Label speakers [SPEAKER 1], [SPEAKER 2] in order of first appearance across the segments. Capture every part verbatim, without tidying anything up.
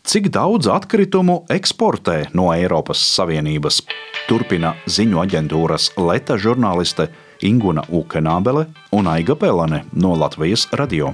[SPEAKER 1] Cik daudz atkritumu eksportē no Eiropas Savienības? Turpina ziņu aģentūras Leta žurnāliste Inguna Ukenābele un Aiga Pelane no Latvijas radio.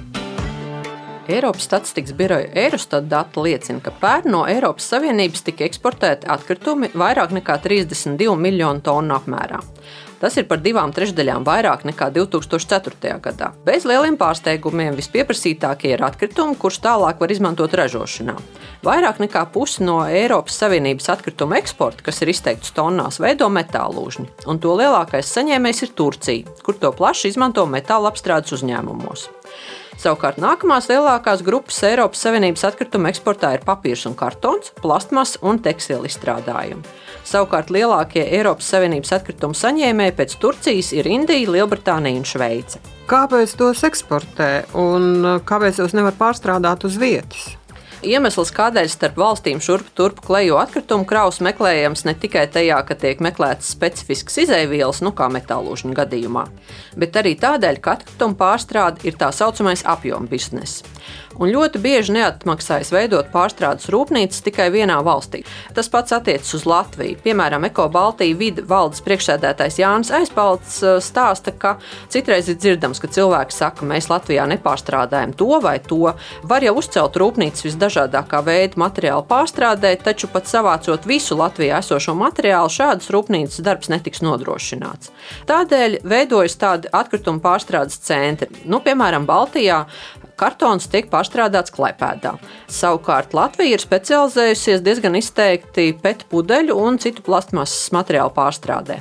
[SPEAKER 2] Eiropas statistikas biroja Eurostat dati liecina, ka pērn no Eiropas Savienības tika eksportēti atkritumi vairāk nekā trīsdesmit divu miljonu tonu apmērā. Tas ir par divām trešdaļām vairāk nekā divi tūkstoši ceturtajā gadā. Bez lieliem pārsteigumiem vispieprasītākie ir atkritumi, kurus tālāk var izmantot ražošanā. Vairāk nekā pusi no Eiropas Savienības atkritumu eksporta, kas ir izteikts tonnās, veido metālūžņi, un to lielākais saņēmējs ir Turcija, kur to plaši izmanto metāla apstrādes uzņēmumos. Savukārt nākamās lielākās grupas Eiropas Savienības atkritumu eksportā ir papīrs un kartons, plastmas un tekstila izstrādājumi. Savukārt lielākie Eiropas Savienības atkritumu saņēmēji pēc Turcijas ir Indija, Lielbritānija un Šveice.
[SPEAKER 3] Kāpēc tos eksportē un kāpēc tos nevar pārstrādāt uz vietas?
[SPEAKER 2] Iemesls, kādēļ starp valstīm šurp turp klejo atkritumu kravas meklējams ne tikai tajā, ka tiek meklētas specifiskas izeivielas, nu kā metālūžņu gadījumā, bet arī tādēļ, ka atkritumu pārstrāde ir tā saucamais apjoma bizness. Un ļoti bieži neatmaksājas veidot pārstrādes rūpnīcas tikai vienā valstī. Tas pats attiecas uz Latviju. Piemēram, Eko Baltija vide valdes priekšsēdētājs Jānis Aizpalts stāsta, ka citreiz ir dzirdams, ka cilvēki saka, mēs Latvijā nepārstrādājam to vai to. Var jau uzcelt rūpnīcas visdažādākā veida materiālu pārstrādē, taču pat savācot visu Latvijā esošo materiālu, šādas rūpnīcas darbs netiks nodrošināts. Tādēļ veidojas tādi atkritumu pārstrādes centri. Nu, piemēram, Baltijā kartons tiek pārstrādāts Klaipēdā. Savukārt Latvija ir specializējusies diezgan izteikti pet pudeļu un citu plastmasas materiālu pārstrādē.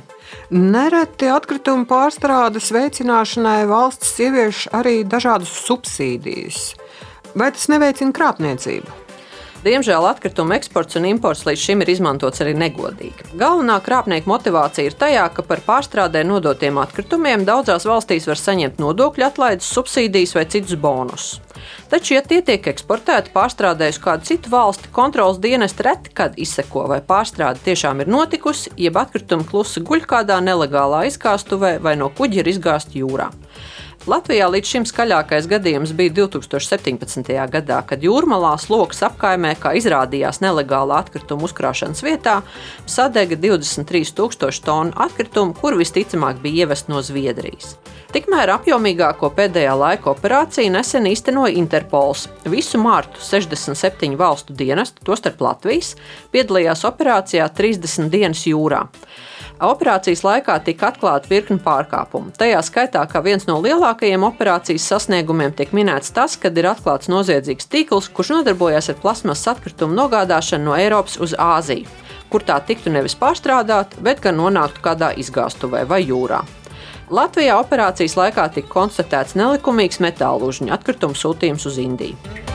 [SPEAKER 3] Nereti atkritumu pārstrādes veicināšanai valsts ievieš arī dažādas subsīdijas. Vai tas neveicina krāpniecību?
[SPEAKER 2] Diemžēl atkritumu eksports un imports līdz šim ir izmantots arī negodīgi. Galvenā krāpnieku motivācija ir tajā, ka par pārstrādē nodotiem atkritumiem daudzās valstīs var saņemt nodokļu atlaides, subsīdijas vai citus bonusus. Taču, ja tie tiek eksportēti pārstrādē uz kādu citu valsti, kontroles dienesti reti kad izseko, vai pārstrāde tiešām ir notikusi, jeb atkritumi klusi guļ kādā nelegālā izgāstuvē vai no kuģa ir izgāsti jūrā. Latvijā līdz šim skaļākais gadījums bija divi tūkstoši septiņpadsmitajā gadā, kad Jūrmalā Slokas apkaimē, kā izrādījās nelegālā atkrituma uzkrāšanas vietā, sadega divdesmit trīs tūkstoši tonu atkritumu, kur visticamāk bija ievest no Zviedrijas. Tikmēr apjomīgāko pēdējā laika operāciju nesen īstenoja Interpols. Visu martu sešdesmit septiņu valstu dienestu, tostarp Latvijas, piedalījās operācijā trīsdesmit dienas jūrā. Operācijas laikā tika atklāta virkne pārkāpumu. Tajā skaitā, kā viens no lielākajiem operācijas sasniegumiem tiek minēts tas, kad ir atklāts noziedzīgs tīkls, kurš nodarbojās ar plasmasas atkritumu nogādāšanu no Eiropas uz Āziju, kur tā tiktu nevis pārstrādāta, bet gan nonāktu kādā izgāstuvē vai jūrā. Latvijā operācijas laikā tika konstatēts nelikumīgs metālūžņu atkritumu sūtījums uz Indiju.